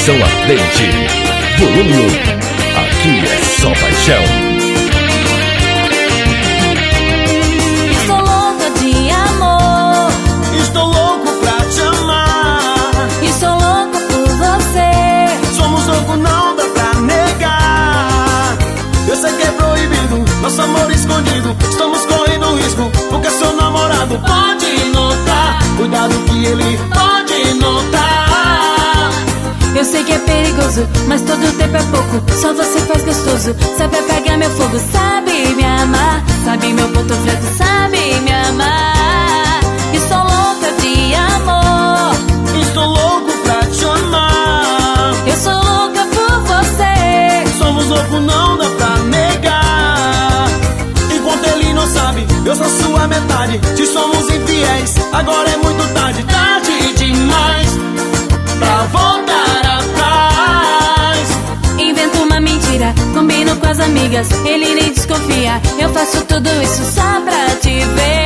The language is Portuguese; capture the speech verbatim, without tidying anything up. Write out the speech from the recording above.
Coração Ardente, volume um. Aqui é só paixão. Estou louca de amor. Estou louco pra te amar. Estou louca por você. Somos loucos, não dá pra negar. Eu sei que é proibido, nosso amor escondido. Estamos correndo risco, porque seu namorado pode notar. Cuidado que ele pode notar. Eu sei que é perigoso, mas todo tempo é pouco. Só você faz gostoso, sabe apagar meu fogo, sabe me amar, sabe meu ponto fraco, sabe me amar. Estou louca de amor. Estou louco pra te amar. Eu sou louca por você. Somos loucos, não dá pra negar. Enquanto ele não sabe, eu sou sua metade. Se somos infiéis, agora é muito tarde. Tarde demais pra voltar atrás. Invento uma mentira, combino com as amigas, ele nem desconfia. Eu faço tudo isso só pra te ver.